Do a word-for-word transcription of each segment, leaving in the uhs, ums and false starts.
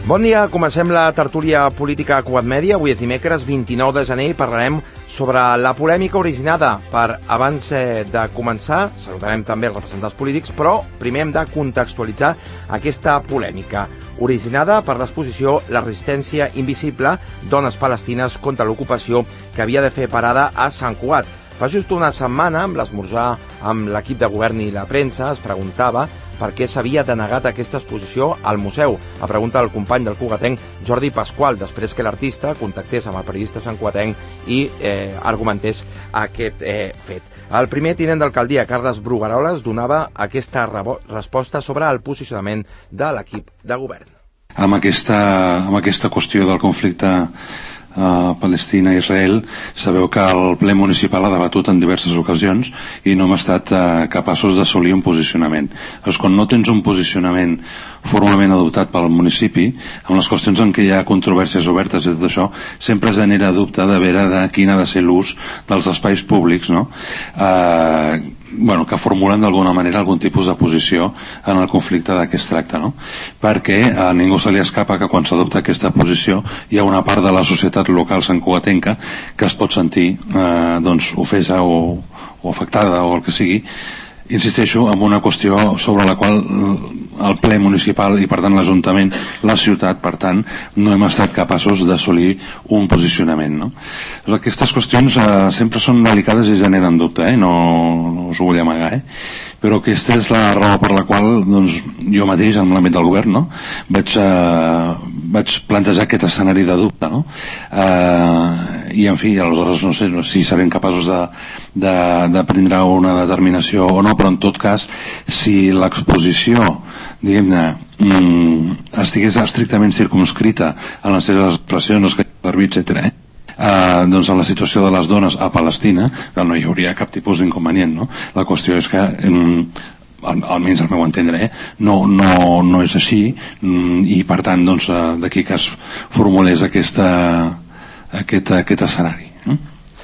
Bon dia, comencem la tertúlia política a Cugat Mèdia. Avui és dimecres vint-i-nou de gener i parlarem sobre la polèmica originada per, abans de començar, saludarem també els representants polítics, però primer hem de contextualitzar aquesta polèmica originada per l'exposició La resistència invisible, dones palestines contra l'ocupació, que havia de fer parada a Sant Cugat. Fa just una setmana, amb l'esmorzar amb l'equip de govern i la premsa, es preguntava per què s'havia denegat aquesta exposició al museu. A pregunta del company del cugatenc Jordi Pasqual, després que l'artista contactés amb el periodista santcugatenc i eh, argumentés aquest eh, fet. El primer tinent d'alcaldia, Carles Brugueroles, donava aquesta resposta sobre el posicionament de l'equip de govern. Amb aquesta, amb aquesta qüestió del conflicte a Palestina i Israel, sabeu que el ple municipal ha debatut en diverses ocasions i no hem estat eh, capaços d'assolir un posicionament. Llavors, quan no tens un posicionament formalment adoptat pel municipi, amb les qüestions en què hi ha controvèrsies obertes i tot això, sempre genera dubte de veure de quin ha de ser l'ús dels espais públics, no? Eh, bueno, que formulen d'alguna manera algun tipus de posició en el conflicte de què es tracta, no? Perquè a ningú se li escapa que quan s'adopta aquesta posició hi ha una part de la societat local santcugatenca que es pot sentir eh, doncs, ofesa o, o afectada o el que sigui, insisteixo, en una qüestió sobre la qual el ple municipal i per tant l'Ajuntament, la ciutat, per tant, no hem estat capaços d'assolir un posicionament, no? Aquestes qüestions eh, sempre són delicades i generen dubte, eh? no, no us ho vull amagar, eh? Però aquesta és la raó per la qual doncs, jo mateix, en l'àmbit del govern, no? vaig, eh, vaig plantejar aquest escenari de dubte, no? Eh, i en fi, aleshores no sé si serem capaços de, de, de prendre una determinació o no, però en tot cas, si l'exposició diguem-ne mm, estigués estrictament circumscrita en les seves expressions, els que servir, etcètera, eh? Uh, doncs en la situació de les dones a Palestina no hi hauria cap tipus d'inconvenient, no? La qüestió és que um, almenys al meu entendre eh? no, no, no és així um, i per tant doncs, uh, d'aquí que es formulés aquesta, aquest, aquest escenari. eh?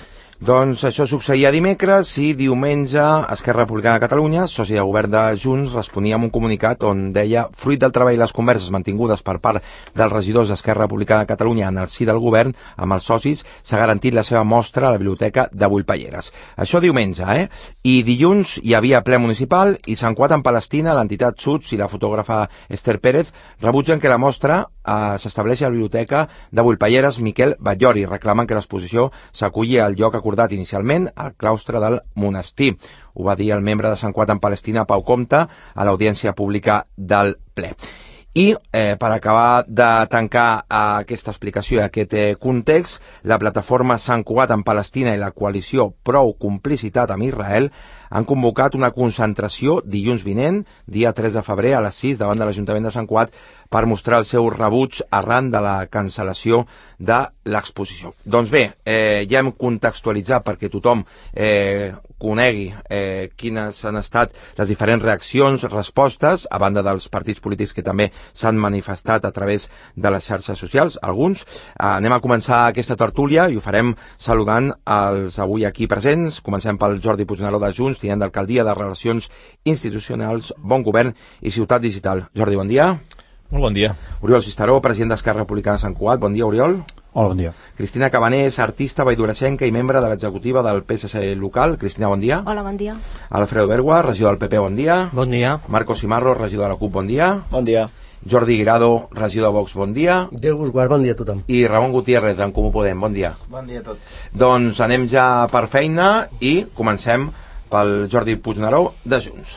Doncs això succeïa dimecres i diumenge Esquerra Republicana de Catalunya, soci de govern de Junts, responia amb un comunicat on deia: fruit del treball i les converses mantingudes per part dels regidors d'Esquerra Republicana de Catalunya en el si del govern amb els socis, s'ha garantit la seva mostra a la biblioteca de Bullpalleres. Això diumenge, eh? I dilluns hi havia ple municipal i Sant Cugat en Palestina, l'entitat Suts i la fotògrafa Esther Pérez rebutgen que la mostra eh, s'estableixi a la biblioteca de Bullpalleres Miquel Batllori, reclamen que l'exposició s'aculli al lloc acordat inicialment al claustre del monestir. Ho va dir el membre de Sant Cugat en Palestina, Pau Comte, a l'audiència pública del ple. I eh, per acabar de tancar eh, aquesta explicació i aquest eh, context, la plataforma Sant Cugat en Palestina i la coalició Prou Complicitat amb Israel han convocat una concentració dilluns vinent, dia tres de febrer, a les sis, davant de l'Ajuntament de Sant Cugat, per mostrar el seu rebuig arran de la cancel·lació de l'exposició. Doncs bé, eh, ja hem contextualitzat perquè tothom eh, conegui eh, quines han estat les diferents reaccions, respostes, a banda dels partits polítics que també s'han manifestat a través de les xarxes socials, alguns. Eh, anem a començar aquesta tertúlia i ho farem saludant els avui aquí presents. Comencem pel Jordi Puigneró de Junts, tinent d'alcaldia de Relacions Institucionals, Bon Govern i Ciutat Digital. Jordi, bon dia. Molt bon dia. Oriol Cisteró, president d'Esquerra Republicana de Sant Cugat. Bon dia, Oriol. Hola, bon dia. Cristina Cabanés, artista valldoreixenca i membre de l'executiva del P S C local. Cristina, bon dia. Hola, bon dia. Alfredo Bergua, regidor del P P, bon dia. Bon dia. Marcos Cimarro, regidor de la CUP, bon dia. Bon dia. Jordi Guirado, regidor de Vox, bon dia. Déu vos guard, bon dia a tothom. I Ramon Gutiérrez, d'en Comú Podem, bon dia. Bon dia a tots. Doncs anem ja per feina i comencem pel Jordi Puigneró de Junts.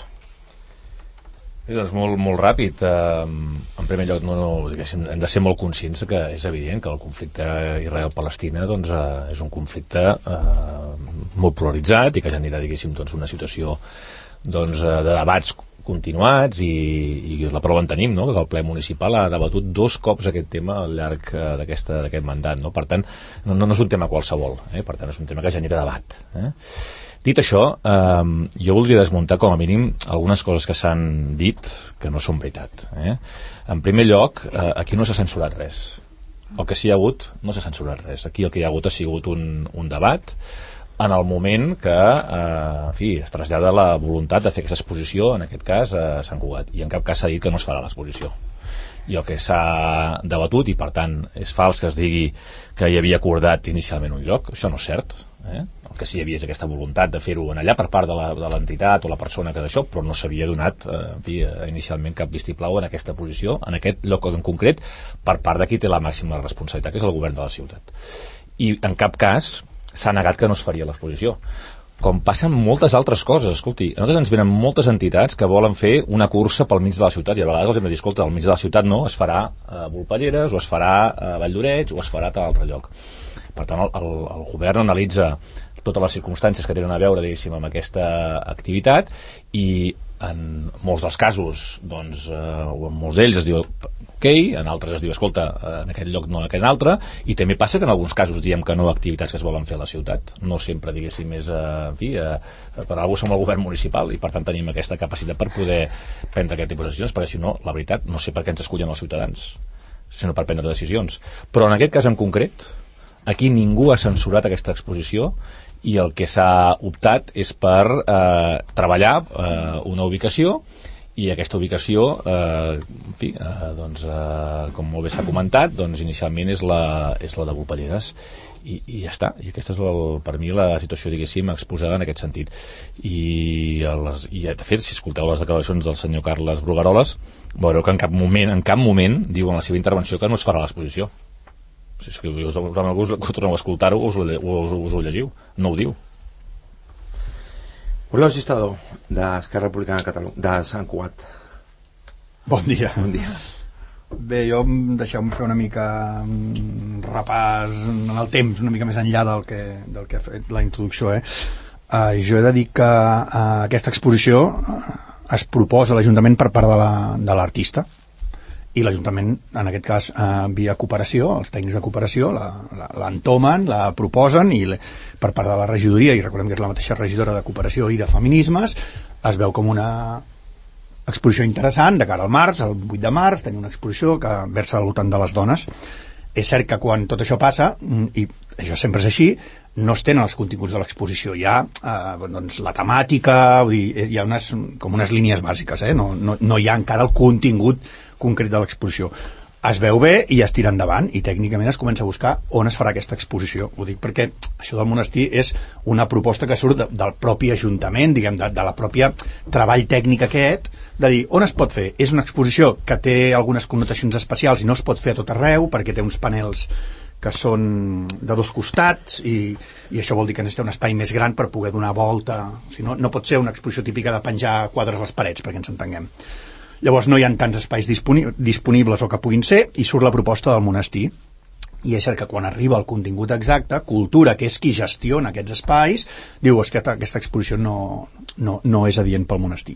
Sí, doncs molt, molt ràpid. Eh, en primer lloc, no, no, hem de ser molt conscients que és evident que el conflicte Israel-Palestina doncs, eh, és un conflicte eh, molt polaritzat i que genera, diguéssim, doncs, una situació doncs, de debats continuats i, i la prova en tenim, no? Que el ple municipal ha debatut dos cops aquest tema al llarg eh, d'aquest mandat, no? Per tant, no, no és un tema qualsevol, eh? Per tant és un tema que genera debat, eh? Dit això, eh, jo voldria desmuntar com a mínim algunes coses que s'han dit que no són veritat, eh? En primer lloc, eh, aquí no s'ha censurat res. El que s'hi ha hagut no s'ha censurat res. Aquí el que hi ha hagut ha sigut un, un debat en el moment que eh, en fi, es trasllada la voluntat de fer aquesta exposició, en aquest cas a Sant Cugat, i en cap cas s'ha dit que no es farà l'exposició. i el que s'ha debatut, i per tant és fals que es digui que hi havia acordat inicialment un lloc, això no és cert, eh? El que sí hi havia és aquesta voluntat de fer-ho en allà per part de la, de l'entitat o la persona que d'això, però no s'havia donat eh, en fi, inicialment cap vistiplau en aquesta posició, en aquest lloc en concret, per part de qui té la màxima responsabilitat, que és el govern de la ciutat. I en cap cas s'ha negat que no es faria l'exposició, com passen moltes altres coses. Escolti, a nosaltres ens venen moltes entitats que volen fer una cursa pel mig de la ciutat, i a vegades els hem de dir, escolta, al mig de la ciutat no, es farà a Volpelleres, o es farà a Valldoreix, o es farà a tal altre lloc. Per tant, el, el, el govern analitza totes les circumstàncies que tenen a veure, diguéssim, amb aquesta activitat, i en molts dels casos, doncs, eh, o en molts d'ells es diu ok, en altres es diu, escolta, en aquest lloc no en aquest altre, i també passa que en alguns casos diem que no a activitats que es volen fer a la ciutat. No sempre, diguéssim, és, eh, en fi, eh, per alguna cosa som el govern municipal, i per tant tenim aquesta capacitat per poder prendre aquest tipus de decisions, perquè si no, la veritat, no sé per què ens escullen els ciutadans, sinó per prendre decisions. Però en aquest cas en concret, aquí ningú ha censurat aquesta exposició, i el que s'ha optat és per eh, treballar eh, una ubicació, i aquesta ubicació eh, en fi, eh, doncs, eh, com molt bé s'ha comentat, doncs inicialment és la, és la de Volpelleres, i, i ja està, i aquesta és el, per mi la situació, diguéssim, exposada en aquest sentit. I, les, i de fet, si escolteu les declaracions del senyor Carles Brugaroles, veureu que en cap moment, en cap moment diu en la seva intervenció que no es farà l'exposició. Si és que us, us, us, us torneu a escoltar-ho, us, us, us ho llegiu, no ho diu. Oriol Gistador, d'Esquerra Republicana de Catalunya, de Sant Cugat. Bon dia. Bon dia. Bé, jo deixeu-me fer una mica un repàs en el temps, una mica més enllà del que, del que ha fet la introducció. Eh? Uh, jo he de dir que uh, aquesta exposició es proposa a l'Ajuntament per part de l'artista, i l'Ajuntament, en aquest cas, eh, via cooperació, els tècnics de cooperació l'entomen, la, la proposen, i le, per part de la regidoria, i recordem que és la mateixa regidora de cooperació i de feminismes, es veu com una exposició interessant de cara al març, el vuit de març, tenir una exposició que versa al voltant de les dones. És cert que quan tot això passa, i això sempre és així, no es tenen els continguts de l'exposició, hi ha eh, doncs, la temàtica, vull dir, hi ha unes, com unes línies bàsiques, eh? no, no, no hi ha encara el contingut concret de l'exposició. Es veu bé i es tira endavant, i tècnicament es comença a buscar on es farà aquesta exposició. Ho dic perquè això del monestir és una proposta que surt de, del propi Ajuntament, diguem, de, de la pròpia treball tècnic aquest, de dir on es pot fer. És una exposició que té algunes connotacions especials i no es pot fer a tot arreu perquè té uns panels que són de dos costats, i, i això vol dir que necessita un espai més gran per poder donar volta. O sigui, no, no pot ser una exposició típica de penjar quadres a les parets, perquè ens entenguem. Llavors no hi ha tants espais disponibles o que puguin ser, i surt la proposta del monestir. I és cert que quan arriba el contingut exacte, Cultura, que és qui gestiona aquests espais, diu que aquesta, aquesta exposició no, no, no és adient pel monestir.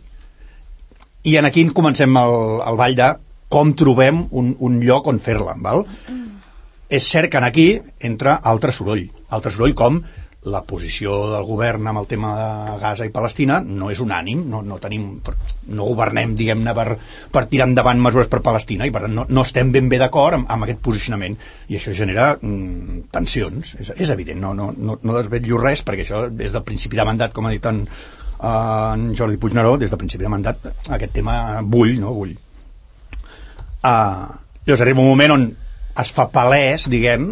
I en aquí comencem el, el ball de com trobem un, un lloc on fer-la, val? És cert que en aquí entra altre soroll, altre soroll com la posició del govern amb el tema de Gaza i Palestina no és unànim, no, no tenim, no governem, diguem-ne, per, per tirar endavant mesures per Palestina, i per tant no, no estem ben bé d'acord amb, amb aquest posicionament, i això genera mm, tensions, és, és evident, no, no, no, no desvetllo res, perquè això des del principi de mandat, com ha dit en, en Jordi Puigneró, des del principi de mandat aquest tema bull, no? Bull. Uh, llavors arriba un moment on es fa palès, diguem,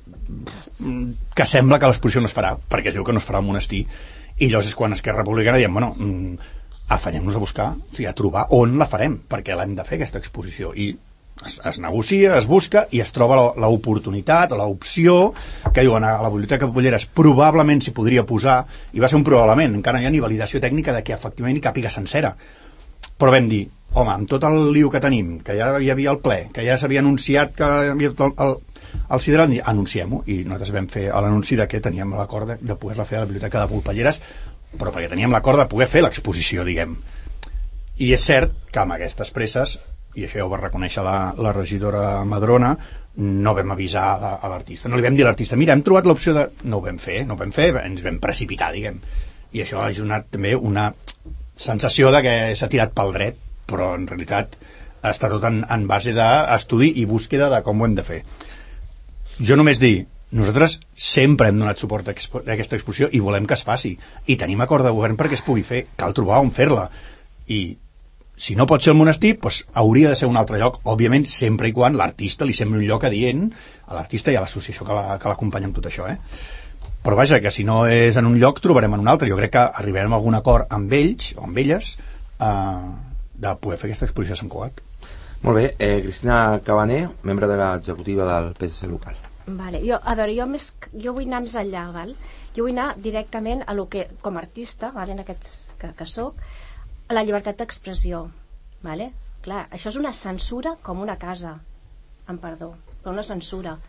que sembla que l'exposició no es farà, perquè es diu que no es farà al monestir, i llavors és quan Esquerra Republicana diem, bueno, afanyem-nos a buscar, o sigui, a trobar on la farem, perquè l'hem de fer aquesta exposició, i es, es negocia, es busca, i es troba l'oportunitat o l'opció que diuen a la Biblioteca Popolleres probablement s'hi podria posar, i va ser un probablement, encara no hi ha ni validació tècnica de que efectivament hi càpiga sencera, però vam dir, home, amb tot el lío que tenim, que ja hi havia el ple, que ja s'havia anunciat que hi havia tot el, el el Sideral, anunciem-ho, i nosaltres vam fer l'anunci de que teníem l'acord de, de poder-la fer a la Biblioteca de Volpelleres, però perquè teníem l'acord de poder fer l'exposició, diguem. I és cert que amb aquestes presses, i això ja ho va reconèixer la, la regidora Madrona, no vam avisar a, a l'artista, no li vam dir a l'artista, mira, hem trobat l'opció de... No ho vam fer, no ho vam fer, ens vam precipitar, diguem. I això ha donat també una sensació de que s'ha tirat pel dret, però en realitat està tot en, en base d'estudi i búsqueda de com ho hem de fer. Jo només dir, nosaltres sempre hem donat suport a aquesta exposició i volem que es faci, i tenim acord de govern perquè es pugui fer, cal trobar on fer-la, i si no pot ser el monestir, doncs hauria de ser un altre lloc, òbviament sempre i quan l'artista li sembli un lloc adient a l'artista i a l'associació que la, que l'acompanya amb tot això, eh? Però vaja, que si no és en un lloc trobarem en un altre. Jo crec que arribarem a algun acord amb ells o amb elles eh, de poder fer aquesta exposició a Sant Cugat. Molt bé, eh, Cristina Cabaner, membre de l'executiva del P S C local. Vale. Jo, a veure, jo, més, jo vull anar més enllà, val? Jo vull anar directament a lo que, com a artista, vale, en aquests que, que soc, a la llibertat d'expressió, vale? Clar, això és una censura com una casa, amb perdó, però una censura.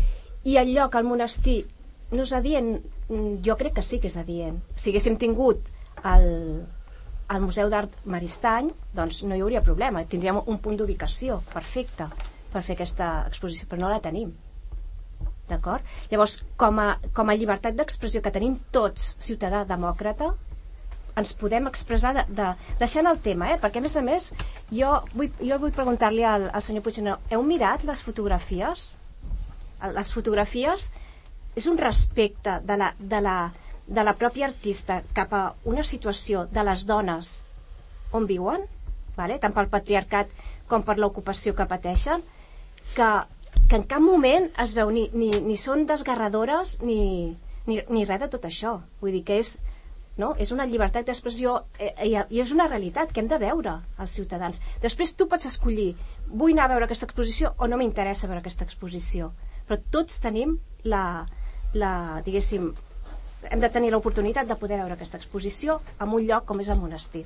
I el lloc, el monestir, no és adient? Jo crec que sí que és adient. Si haguéssim tingut el, el Museu d'Art Maristany, doncs no hi hauria problema, tindríem un punt d'ubicació perfecte per fer aquesta exposició, però no la tenim. D'acord? Llavors, com a, com a llibertat d'expressió que tenim tots, ciutadà demòcrata, ens podem expressar de, de, deixant el tema, eh? Perquè a més a més jo vull, jo vull preguntar-li al, al senyor Puigneró, heu mirat les fotografies? Les fotografies és un respecte de la, de, la, de la pròpia artista cap a una situació de les dones on viuen, vale? Tant pel patriarcat com per l'ocupació que pateixen, que, que en cap moment es veu ni, ni, ni són desgarradores ni, ni, ni res de tot això. Vull dir que és, no? És una llibertat d'expressió eh, i, i és una realitat que hem de veure els ciutadans. Després tu pots escollir, vull anar a veure aquesta exposició o no m'interessa veure aquesta exposició, però tots tenim la, la diguéssim, hem de tenir l'oportunitat de poder veure aquesta exposició en un lloc com és el monestir.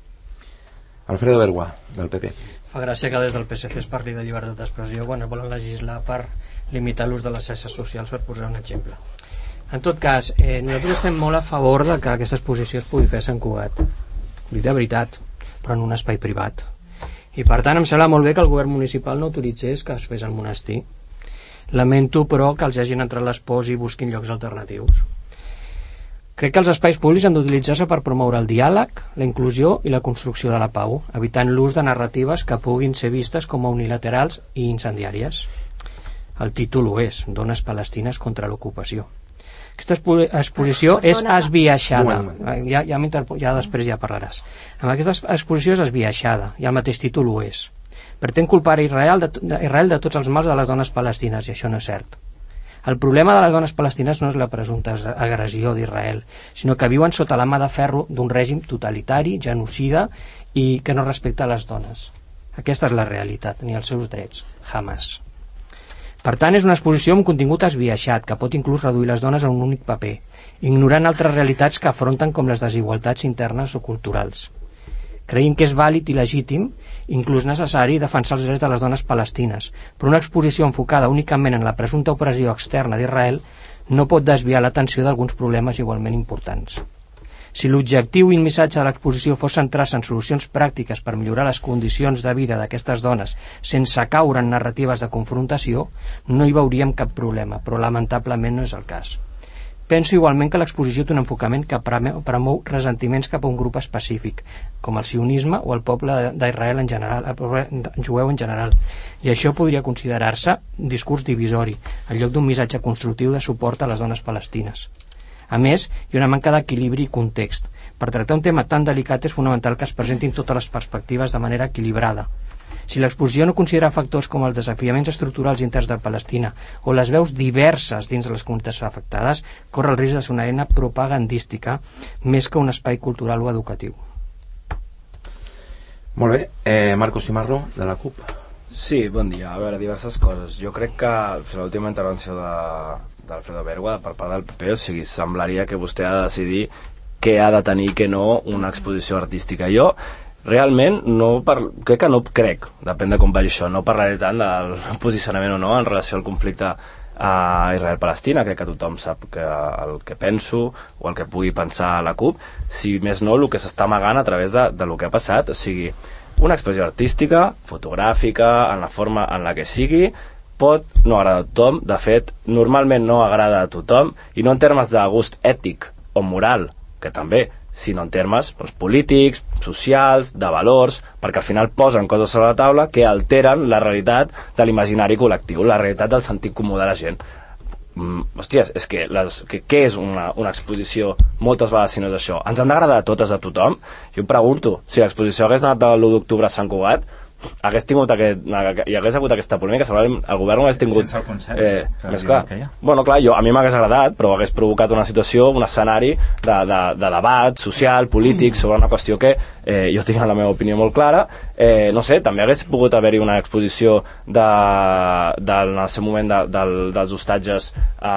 Alfredo Bergua, del P P. Fa gràcia que des del P S C es parli de llibertat d'expressió quan es volen legislar per limitar l'ús de les xarxes socials, per posar un exemple. En tot cas, eh, nosaltres estem molt a favor de que aquesta exposició es pugui fer a Sant Cugat, vull dir de veritat, però en un espai privat. I per tant em sembla molt bé que el govern municipal no autoritzés que es fes al monestir. Lamento però que els hagin entrat les pors i busquin llocs alternatius. Crec que els espais públics han d'utilitzar-se per promoure el diàleg, la inclusió i la construcció de la pau, evitant l'ús de narratives que puguin ser vistes com a unilaterals i incendiàries. El títol ho és, Dones palestines contra l'ocupació. Aquesta exposició és esbiaixada. Ja, ja, ja després ja parlaràs. Amb aquesta exposició és esbiaixada, i el mateix títol ho és. Pretén culpar Israel de, de, Israel de tots els mals de les dones palestines, i això no és cert. El problema de les dones palestines no és la presumpta agressió d'Israel, sinó que viuen sota la mà de ferro d'un règim totalitari, genocida i que no respecta les dones. Aquesta és la realitat, ni els seus drets, jamás. Per tant, és una exposició amb contingut esbiaixat, que pot inclús reduir les dones a un únic paper, ignorant altres realitats que afronten com les desigualtats internes o culturals. Creiem que és vàlid i legítim, inclús necessari, defensar els drets de les dones palestines, però una exposició enfocada únicament en la presumpta opressió externa d'Israel no pot desviar l'atenció d'alguns problemes igualment importants. Si l'objectiu i el missatge de l'exposició fos centrar-se en solucions pràctiques per millorar les condicions de vida d'aquestes dones sense caure en narratives de confrontació, no hi veuríem cap problema, però lamentablement no és el cas. Penso igualment que l'exposició té un enfocament que promou ressentiments cap a un grup específic, com el sionisme o el poble d'Israel en general, el poble jueu en general, i això podria considerar-se un discurs divisori, en lloc d'un missatge constructiu de suport a les dones palestines. A més, hi ha una manca d'equilibri i context. Per tractar un tema tan delicat és fonamental que es presentin totes les perspectives de manera equilibrada. Si l'exposició no considera factors com els desafiaments estructurals interns de Palestina o les veus diverses dins de les comunitats afectades, corre el risc de ser una eina propagandística més que un espai cultural o educatiu. Molt bé. Eh, Marco Simarro, de la CUP. Sí, bon dia. A veure, diverses coses. Jo crec que l'última intervenció de, d'Alfredo Bergua per part del P P, o sigui, semblaria que vostè ha de decidir què ha de tenir i què no una exposició artística. Jo realment no par... crec que no crec, depèn de com vagi això, no parlaré tant del posicionament o no en relació al conflicte a Israel-Palestina. Crec que tothom sap que el que penso o el que pugui pensar la CUP, si més no el que s'està amagant a través de, de lo que ha passat, o sigui, una expressió artística, fotogràfica, en la forma en la que sigui, pot no agradar a tothom. De fet, normalment no agrada a tothom, i no en termes de gust ètic o moral, que també, sinó en termes doncs, polítics, socials, de valors, perquè al final posen coses sobre la taula que alteren la realitat de l'imaginari col·lectiu, la realitat del sentit comú de la gent. mm, hòsties, és que, les, que què és una, una exposició moltes vegades si no és això? Ens han d'agradar a totes a tothom? Jo em pregunto, si l'exposició hagués anat de l'u d'octubre a Sant Cugat, hagués tingut aquest, hi hagués hagut aquesta polèmica, segurament el govern no hagués tingut sense el consens eh, que més clar. que hi ha. Bueno, clar, jo, a mi m'hagués agradat, però hagués provocat una situació, un escenari de, de, de debat social, polític, sobre una qüestió que eh, jo tinc la meva opinió molt clara. Eh, no sé, també hagués pogut haver-hi una exposició de, de, en el seu moment de, de, dels hostatges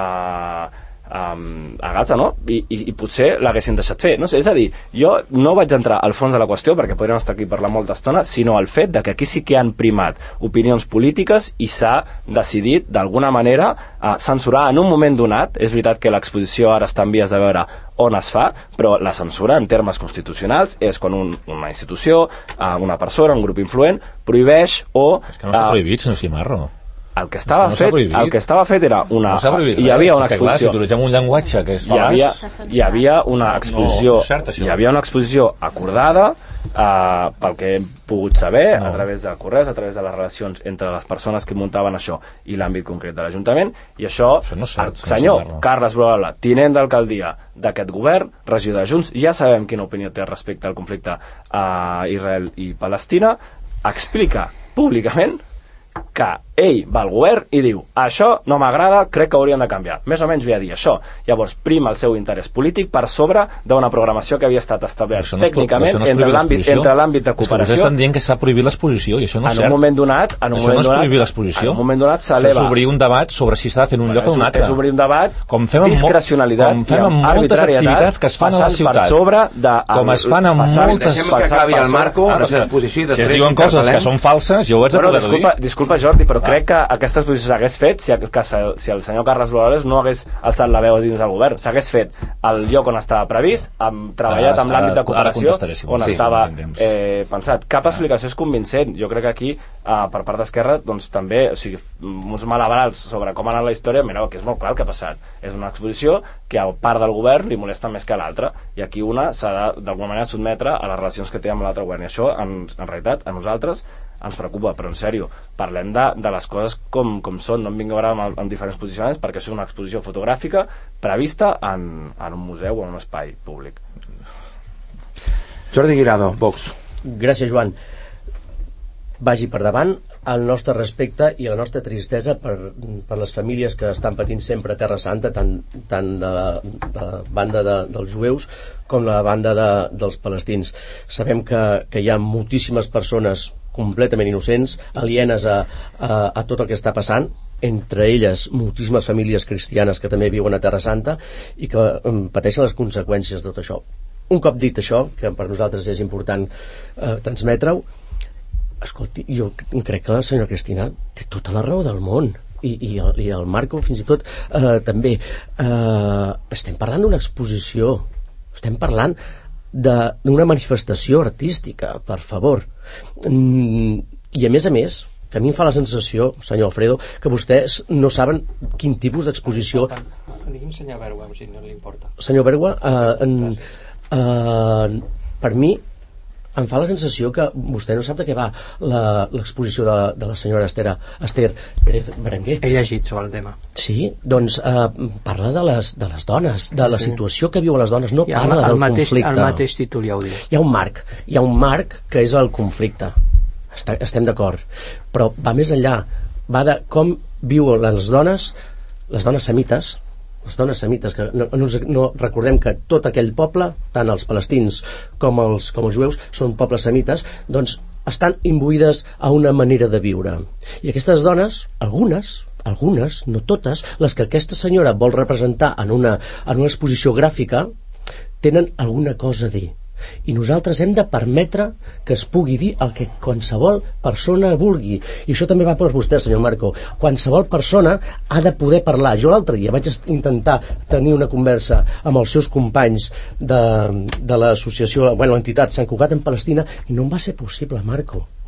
a Um, a Gaza, no? I, i, i potser l'haguessin deixat fer, no sé, és a dir, jo no vaig entrar al fons de la qüestió perquè podríem estar aquí parlant molta estona, sinó al fet de que aquí sí que han primat opinions polítiques i s'ha decidit d'alguna manera a censurar en un moment donat. És veritat que l'exposició ara està en vies de veure on es fa, però la censura en termes constitucionals és quan un, una institució, una persona, un grup influent prohibeix o... És que no s'ha prohibit, senyor Cimarro. El que estava no fet, el que estava fet era una... No s'ha prohibit, hi havia una és que, clar, si exposició. utilitzem un llenguatge que és Hi havia, hi havia una exposició, no, cert, hi havia una exposició acordada, eh, pel que hem pogut saber, no. a través de correus, a través de les relacions entre les persones que muntaven això i l'àmbit concret de l'Ajuntament, i això, això no és cert, el senyor no. Carles Brola, tinent d'alcaldia d'aquest govern, regidor de Junts, ja sabem quina opinió té respecte al conflicte a Israel i Palestina, explica públicament que ell va al govern i diu això no m'agrada, crec que haurien de canviar. Més o menys ve a dir això. Llavors prima el seu interès polític per sobre d'una programació que havia estat establert no tècnicament no entre l'àmbit entre l'àmbit de cooperació. És que vostès estan dient que s'ha prohibit l'exposició i això no és en cert. Un moment donat, en un això moment no és donat, prohibir l'exposició. En un moment donat s'eleva. És obrir un debat sobre si s'ha de fer un lloc o un altre. És obrir un debat, com fem amb discrecionalitat, com fem amb moltes activitats que es fan a la ciutat. Per sobre de, com es fan amb moltes... Deixem que acabi el Marco, ara se l'exposició i després... Si es diuen coses que són falses, jo ho haig de poder dir. Disculpa, Jordi, però crec que aquesta exposició s'hagués fet si, que, si el senyor Carles Flores no hagués alçat la veu dins del govern. S'hagués fet al lloc on estava previst, amb, treballat amb l'àmbit de cooperació on sí, estava eh, pensat. Cap explicació és convincent. Jo crec que aquí, eh, per part d'Esquerra, doncs també, o sigui, uns malabarals sobre com ha anat la història, mireu, que és molt clar el que ha passat. És una exposició que a part del govern li molesta més que l'altra, i aquí una s'ha de, d'alguna manera, sotmetre a les relacions que té amb l'altre govern. I això, en, en realitat, a nosaltres ens preocupa, però en sèrio, parlem de, de les coses com, com són, no em vinc a veure amb, amb diferents posicionaments, perquè això és una exposició fotogràfica prevista en, en un museu o en un espai públic. Jordi Guirado, Vox. Gràcies, Joan. Vagi per davant el nostre respecte i la nostra tristesa per, per les famílies que estan patint sempre a Terra Santa, tant, tant de, la, de la banda de, dels jueus com la banda de, dels palestins. Sabem que, que hi ha moltíssimes persones completament innocents, alienes a, a, a tot el que està passant, entre elles moltíssimes famílies cristianes que també viuen a Terra Santa i que um, pateixen les conseqüències de tot això. Un cop dit això, que per nosaltres és important eh, transmetre-ho, escolti, jo crec que la senyora Cristina té tota la raó del món, i, i, el, i el Marco fins i tot eh, també. Eh, estem parlant d'una exposició, estem parlant d'una manifestació artística, per favor. Mm, I a més a més, que a mi em fa la sensació, senyor Alfredo, que vostès no saben quin tipus d'exposició... Digui'm senyor Bergua, si no li importa. Senyor Bergua, eh, en, eh, per mi em fa la sensació que vostè no sap de què va l'exposició de, de la senyora Esther, Esther Pérez Berenguer. He llegit sobre el tema. Sí, doncs eh, parla de les, de les dones, de la situació que viuen les dones, no parla el, el del mateix, conflicte. El mateix títol ja ho diu. Hi ha un marc, hi ha un marc que és el conflicte. Està, estem d'acord. Però va més enllà, va de com viuen les dones, les dones semites, les dones semites, que no, no, no recordem que tot aquell poble, tant els palestins com els, com els jueus, són pobles semites, doncs estan imbuïdes a una manera de viure. I aquestes dones, algunes, algunes, no totes, les que aquesta senyora vol representar en una, en una exposició gràfica, tenen alguna cosa a dir. I nosaltres hem de permetre que es pugui dir el que qualsevol persona vulgui, i això també va per vostè, senyor Marco. Qualsevol persona ha de poder parlar. Jo l'altre dia vaig intentar tenir una conversa amb els seus companys de, de l'associació, bueno, l'entitat Sant Cugat en Palestina, i no em va ser possible, Marco,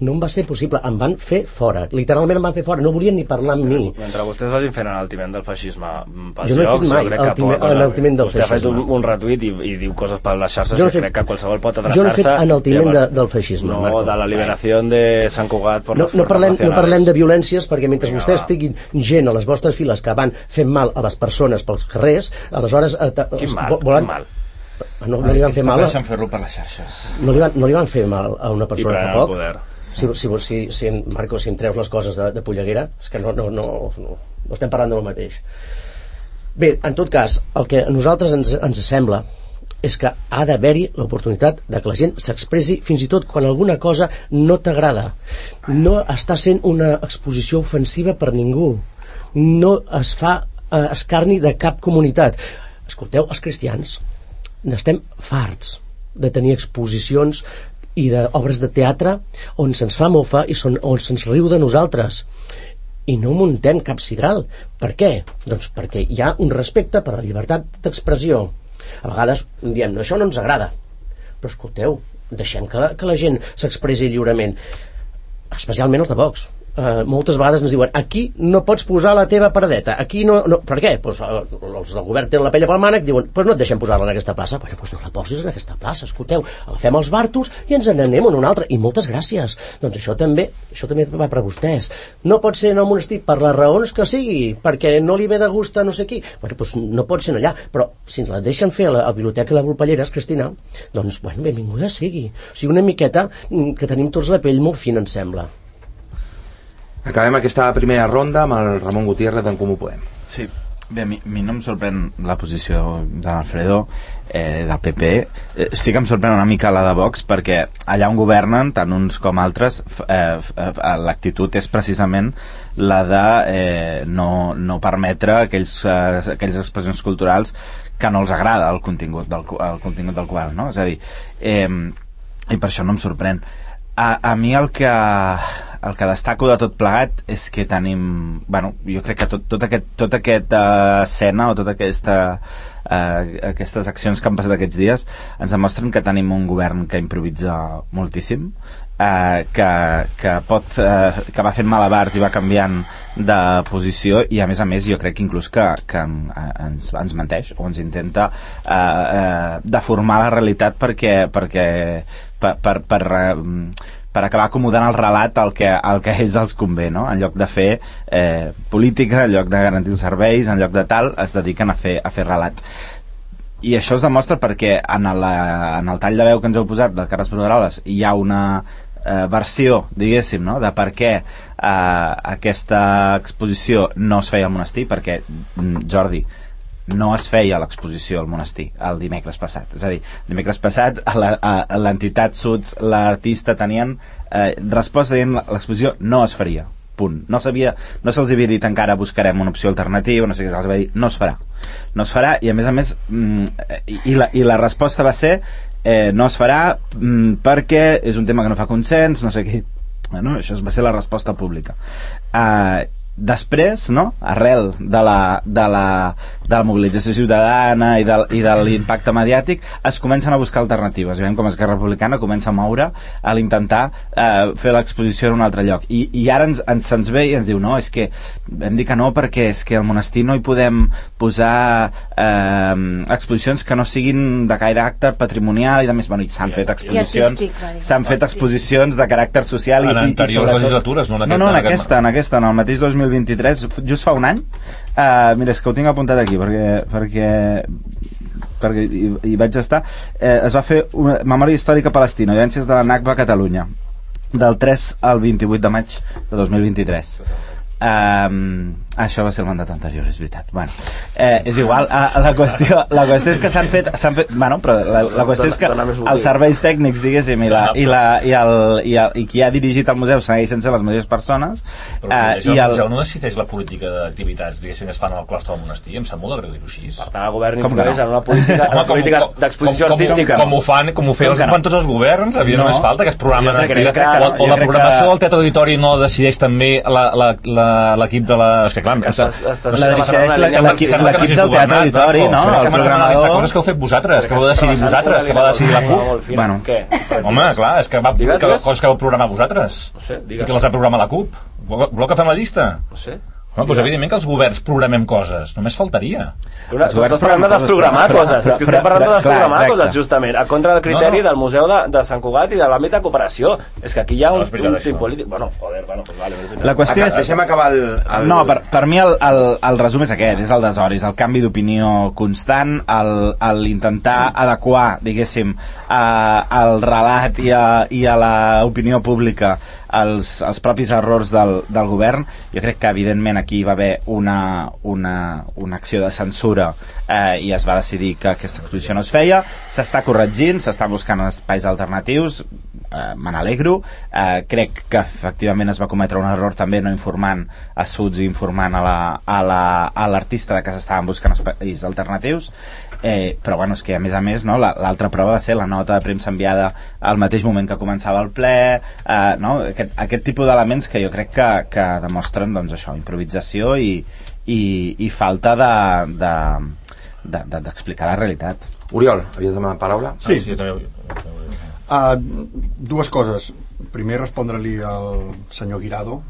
no em va ser possible, em van fer fora, literalment em van fer fora, no volien ni parlar amb mi. Mentre vostès vagin fent enaltiment del feixisme pels jo no he llocs, fet mai jo crec que pot, enaltiment del vostè feixisme. ha fet un, un retuit i, i diu coses per les xarxes jo no que fet, crec que qualsevol pot adreçar-se. Jo no he fet enaltiment de, del feixisme, no, Marco. De la liberació de Sant Cugat per no, les no, parlem, no parlem de violències, perquè mentre Vinga, vostès va. tinguin gent a les vostres files que van fent mal a les persones pels carrers, aleshores eh, quin mal, volen... quin mal. No, no li van fer mal a... deixen fer-lo per les xarxes. No li, van, no li van fer mal a una persona fa poc. Poder. Si, si, si, si, Marco, si em treus les coses de, de polleguera, és que no, no, no, no, no estem parlant del mateix. Bé, en tot cas, el que a nosaltres ens, ens sembla és que ha d'haver-hi l'oportunitat de que la gent s'expressi fins i tot quan alguna cosa no t'agrada. No està sent una exposició ofensiva per ningú. No es fa eh, escarni de cap comunitat. Escolteu, els cristians n'estem farts de tenir exposicions i d'obres de teatre on se'ns fa mofa i son, on se'ns riu de nosaltres i no muntem cap sidral. Per què? Doncs perquè hi ha un respecte per la llibertat d'expressió. A vegades diem, no, això no ens agrada, però escolteu, deixem que la, que la gent s'expressi lliurement, especialment els de Vox. Uh, moltes vegades ens diuen, aquí no pots posar la teva paradeta, aquí no, no. Per què? Pues, uh, els del govern tenen la pella pel mànec, diuen, pues no et deixem posar-la en aquesta plaça. Bueno, pues no la posis en aquesta plaça, escolteu, agafem els bàrtols i ens n'anem en una altra, i moltes gràcies. Doncs això també, això també va per a vostès. No pot ser en el monestir per les raons que sigui, perquè no li ve de gust a no sé qui. Bueno, pues no pot ser allà, però si ens la deixen fer a la, a la biblioteca de Volpelleres, Cristina, doncs, bueno, benvinguda sigui. O sigui, una miqueta que tenim tots la pell molt fina, em sembla. Acabem aquesta primera ronda amb el Ramon Gutiérrez d'en Comú Podem. Sí, bé, a mi, a mi no em sorprèn la posició de l'Alfredo, eh, del P P. Eh, sí que em sorprèn una mica la de Vox, perquè allà on governen, tant uns com altres, eh, eh, l'actitud és precisament la de eh, no, no permetre aquells, eh, aquelles expressions culturals que no els agrada el contingut del, el contingut del govern, no? És a dir, eh, i per això no em sorprèn. A, a mi el que el que destaco de tot plegat és que tenim, bueno, jo crec que tot, tot aquest, tota aquesta escena o tota aquesta eh, aquestes accions que han passat aquests dies ens demostren que tenim un govern que improvisa moltíssim, eh, que, que pot eh, que va fent malabars i va canviant de posició, i a més a més jo crec inclús que, que ens, ens menteix o ens intenta eh, eh, deformar la realitat perquè, perquè per, per, per, per acabar acomodant el relat al que, al que a ells els convé, no? En lloc de fer eh, política, en lloc de garantir els serveis, en lloc de tal, es dediquen a fer, a fer relat. I això es demostra perquè en, la, en el tall de veu que ens heu posat del Carles Pedroles hi ha una eh, versió, diguéssim, no? De per què eh, aquesta exposició no es feia al monestir, perquè, Jordi, no es feia l'exposició al monestir el dimecres passat, és a dir, dimecres passat a l'entitat Suds, l'artista tenien eh, resposta dient l'exposició no es faria, punt. No sabia, no se'ls havia dit encara buscarem una opció alternativa, no sé què, se'ls va dir no es farà, no es farà, i a més a més mm, i, i, la, i la resposta va ser eh, no es farà mm, perquè és un tema que no fa consens, no sé què. Bueno, això va ser la resposta pública. eh Després, no? Arrel de la, de la, de la mobilització ciutadana i de, i de l'impacte mediàtic, es comencen a buscar alternatives. Veiem com Esquerra Republicana comença a moure a l'intentar eh, fer l'exposició en un altre lloc. I, i ara ens, ens, se'ns ve i ens diu no, és que hem dit que no perquè és que al monestir no hi podem posar eh, exposicions que no siguin de gaire acte patrimonial i de més. Bueno, s'han fet exposicions s'han fet exposicions de caràcter social i, en i, anteriors i legislatures, no en, aquest, no, no, en aquesta, en aquesta, en el mateix dos mil vint-i-tres, just fa un any. Uh, mira, és que ho tinc apuntat aquí perquè, perquè, perquè hi, hi vaig estar. Eh, es va fer una memòria històrica palestina, vivències de la Nakba a Catalunya, del tres al vint-i-vuit de maig de dos mil vint-i-tres. Um, això va ser el mandat anterior, és veritat. Bueno, eh, és igual, uh, la, qüestió, la qüestió és que s'han fet, s'han fet bueno, però la, la qüestió és que els serveis tècnics, diguéssim, i, la, i, la, i, el, i, el, i qui ha dirigit el museu segueixen ser les mateixes persones. Però uh, i el museu no decideix la política d'activitats, diguéssim, que es fan al claustre del monestir. Em sap molt de greu dir-ho així. Per tant, el govern influeix en una política, en una política d'exposició artística. Com, com, com ho fan, com ho feien els, tots els governs, havia no. només falta que es programen crec, crec, o, o la programació del Teatre Auditori no decideix també la, la, la, l'equip de la... És que que clar, estàs, estàs la dirigeix l'equip del Teatre Auditori, no? El programador... coses que heu fet vosaltres, que heu decidit vosaltres, que vau decidir la CUP. Bueno. Home, clar, és que va coses que vau programar vosaltres. No sé, digues. I que les va programar la CUP. Voleu que fem la llista? No sé. Home, doncs evidentment que els governs programem coses, només faltaria. Una, els governs parlant de desprogramar coses, és que estem parlant de desprogramar coses, justament, a contra del criteri no, no. del Museu de, de Sant Cugat i de l'àmbit de cooperació. És que aquí hi ha un, no, un tip polític... Bueno, joder, bueno, pues vale. La qüestió és... Deixem acabar el... el... No, per, per mi el, el, el resum és aquest, és el desori, és el canvi d'opinió constant, l'intentar adequar, diguéssim, a, al relat i a, i a l'opinió pública els, els propis errors del, del govern. Jo crec que evidentment aquí va haver una, una, una acció de censura eh, i es va decidir que aquesta exposició no es feia, s'està corregint, s'estan buscant espais alternatius, eh, me n'alegro, eh, crec que efectivament es va cometre un error també no informant a Suds i informant a l'artista la, a la, de que s'estaven buscant espais alternatius. Eh, però bueno, és que a més a més no, l'altra prova va ser la nota de premsa enviada al mateix moment que començava el ple, eh, no? aquest, aquest tipus d'elements que jo crec que, que demostren doncs, això, improvisació i, i, i falta de, de, de, de, d'explicar la realitat. Oriol, havies demanat paraula? Sí, ah, sí també... uh, dues coses. Primer, respondre-li al senyor Guirado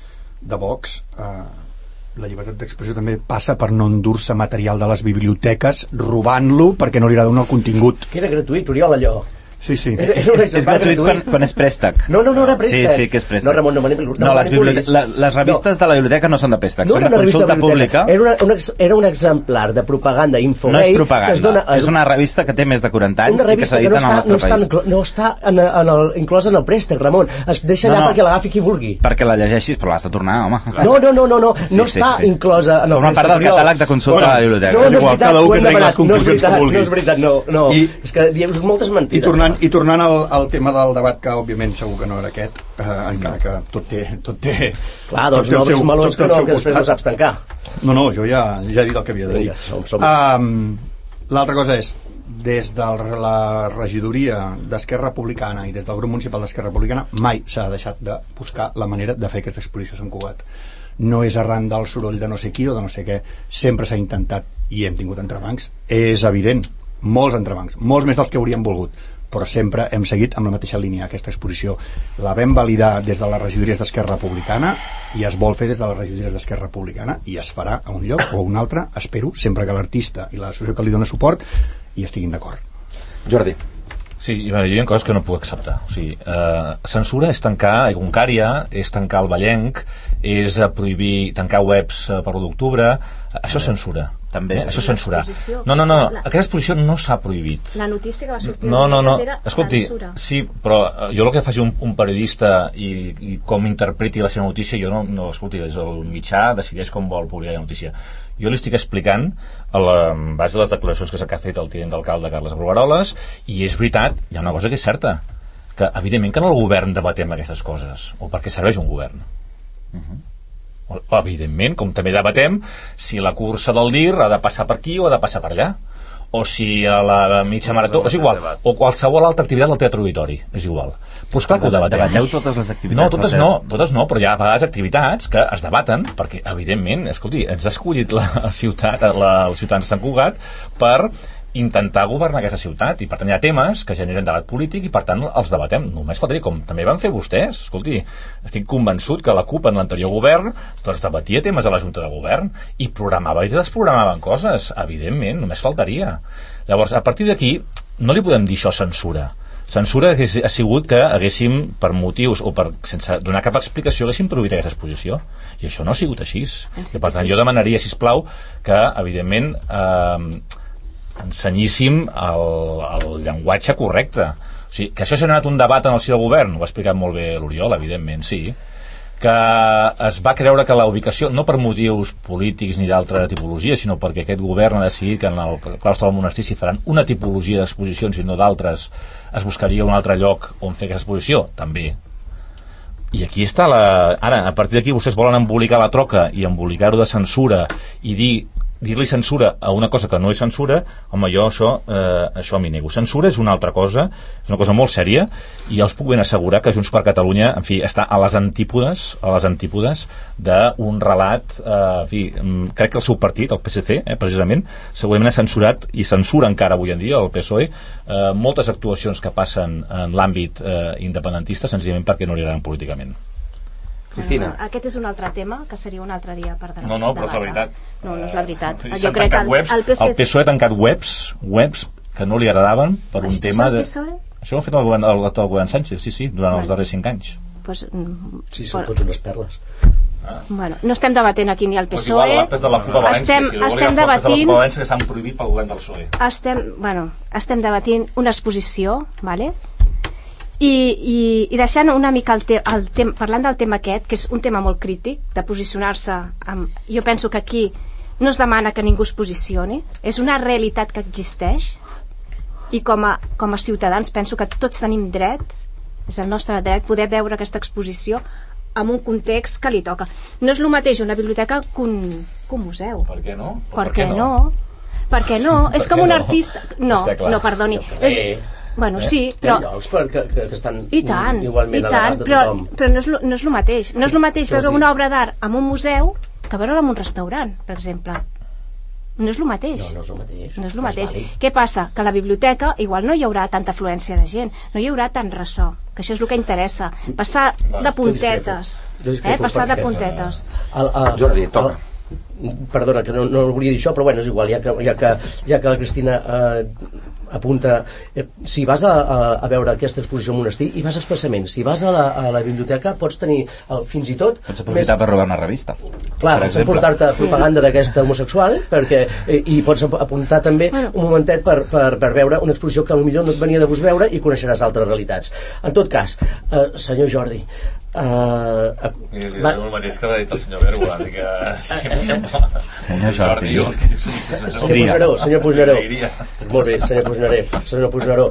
de Vox. uh, la llibertat d'expressió també passa per no endur-se material de les biblioteques robant-lo perquè no li agrada el contingut. Que era gratuït, Oriol, allò. Sí, sí. És, és, és, és gratuït quan, quan és préstec. No, no, no era préstec. Sí, sí que és préstec. No, Ramon, no manipulis. No, no, les, la, les revistes no. de la biblioteca no són de préstec, no, són de consulta pública. Era, una, una, era un exemplar de propaganda Infogate. No és propaganda, que es dona, és una revista que té més de quaranta anys i que s'edita en el nostre no està, país. No està en, en el, inclòs en el préstec, Ramon. Es deixa allà no, no, perquè l'agafi qui vulgui. Perquè la llegeixis, però l'has de tornar, home. No, no, no, no, no, sí, no sí, està sí. inclosa en el Forma part del catàleg de consulta de la biblioteca. No, no és veritat, ho hem demanat. No és veritat, no és veritat, no. no. És que dius moltes mentides. I tornant al el tema del debat, que òbviament segur que no era aquest, eh, encara que tot té tot té clar, doncs no obris melons que, no, que després no saps tancar. No, no, jo ja, ja he dit el que havia de dir. Som, som. Um, l'altra cosa és, des de la regidoria d'Esquerra Republicana i des del grup municipal d'Esquerra Republicana mai s'ha deixat de buscar la manera de fer aquesta exposició a Sant Cugat. No és arran del soroll de no sé qui o de no sé què, sempre s'ha intentat i hem tingut entrebancs, és evident, molts entrebancs, molts més dels que hauríem volgut, però sempre hem seguit amb la mateixa línia. Aquesta exposició la vam validar des de les regidories d'Esquerra Republicana i es vol fer des de les regidories d'Esquerra Republicana i es farà a un lloc o a un altre, espero, sempre que l'artista i l'associació que li dona suport hi estiguin d'acord. Jordi. Sí, jo hi ha coses que no puc acceptar. O sigui, eh, censura és tancar Eguncaria, és tancar el Vallenc, és prohibir tancar webs per l'u d'octubre. Això és censura. També. Eh? Això és censurar. No, no, no, no. Aquesta exposició no s'ha prohibit. La notícia que va sortir no, no, no. era Escolti, censura. Sí, però jo el que faci un, un periodista i, i com interpreti la seva notícia, jo no, no, escolti, és el mitjà, decideix com vol publicar la notícia. Jo li estic explicant a la base de les declaracions que s'ha fet el tinent d'alcalde Carles Brugueroles, i és veritat, hi ha una cosa que és certa, que evidentment que en el govern debatem aquestes coses, o perquè serveix un govern. Uh-huh. Evidentment, com també debatem si la cursa del D I R ha de passar per aquí o ha de passar per allà, o si a la mitja marató, és igual, o qualsevol altra activitat del Teatre Auditori, és igual. Però esclar que ho debatem. Debateu totes les activitats? No, totes no, totes no, però hi ha a vegades activitats que es debaten, perquè evidentment, escolti, ens ha escollit la ciutat, la, els ciutadans de Sant Cugat per intentar governar aquesta ciutat, i per tant hi ha temes que generen debat polític i per tant els debatem. Només faltaria, com també van fer vostès. Escolti, estic convençut que la CUP en l'anterior govern doncs debatia temes a la Junta de Govern i programava i desprogramaven coses, evidentment, només faltaria. Llavors, a partir d'aquí no li podem dir això censura. Censura ha sigut que haguéssim, per motius o per, sense donar cap explicació, haguéssim prohibit aquesta exposició, i això no ha sigut així. I per tant jo demanaria, sisplau, que evidentment eh, ensenyíssim el, el llenguatge correcte. O sigui, que això s'ha generat un debat en el seu govern, ho ha explicat molt bé l'Oriol, evidentment, sí, que es va creure que la ubicació, no per motius polítics ni d'altra tipologia, sinó perquè aquest govern ha decidit que en el claustre del monestir si faran una tipologia d'exposicions i no d'altres, es buscaria un altre lloc on fer aquesta exposició, també. I aquí està la... Ara, a partir d'aquí vostès volen embolicar la troca i embolicar-ho de censura i dir dir-li censura a una cosa que no és censura, home, jo això, eh, això m'hi nego. Censura és una altra cosa, és una cosa molt sèria, i ja us puc ben assegurar que Junts per Catalunya, en fi, està a les antípodes, a les antípodes d'un relat, eh, en fi, crec que el seu partit, el P S C, eh, precisament, segurament ha censurat, i censura encara avui en dia, el P S O E, eh, moltes actuacions que passen en l'àmbit eh, independentista, senzillament perquè no li agraden políticament. Cristina. Bueno, aquest és un altre tema que seria un altre dia per debatre. No, no, però és la veritat. No, no és la veritat. Uh, jo crec que el, webs, el, P S... el P S O E ha tancat webs, webs que no li agradaven per un Això tema de... P S O E? Això ho ha fet el govern, el, el govern Sánchez, sí, sí, durant bueno. els darrers cinc anys. Pues, mm, sí, són bueno. tots unes perles. Ah. Bueno, no estem debatent aquí ni el P S O E. Pues igual, de la Cuba València, estem, si estem debatint... de la Cuba València que s'han prohibit pel govern del P S O E. Estem, bueno, estem debatint una exposició, vale? I, i, i deixant una mica el te, el tem, parlant del tema aquest, que és un tema molt crític, de posicionar-se amb, jo penso que aquí no es demana que ningú es posicioni, és una realitat que existeix, i com a, com a ciutadans penso que tots tenim dret, és el nostre dret, poder veure aquesta exposició en un context que li toca. No és el mateix una biblioteca que un, que un museu. Per què no? Per, per què no? no? Per què no? És com un artista... No, no, perdoni. És... Bueno, eh? sí, però... Hi ha llocs per, que, que, que estan I tant, igualment i tant, de però, tothom. però no és, no és el mateix. No és el mateix veure una obra d'art en un museu que veure-la en un restaurant, per exemple. No és el mateix. No, no és el mateix. No és el mateix. Què passa? Que a la biblioteca igual no hi haurà tanta afluència de gent, no hi haurà tant ressò, que això és el que interessa. Passar de puntetes. Eh? Passar de puntetes. El, el, Jordi, toca. El, perdona, que no, no volia dir això, però bueno, és igual, ja que, ja que, ja que la Cristina eh, apunta, eh, si vas a, a, a veure aquesta exposició al monestir i vas expressament, si vas a la, a la biblioteca pots tenir el, fins i tot pots aprofitar més... per robar una revista, clar, pots portar-te sí. propaganda d'aquesta homosexual perquè, eh, i pots apuntar també bueno. un momentet per, per, per veure una exposició que potser no et venia de gust veure i coneixeràs altres realitats. En tot cas, eh, senyor Jordi, Uh, uh, li li va... el mateix que l'ha dit el senyor Bergua que... senyor Jordi senyor Puigneró senyor Puigneró molt bé, senyor Puigneró senyor Puigneró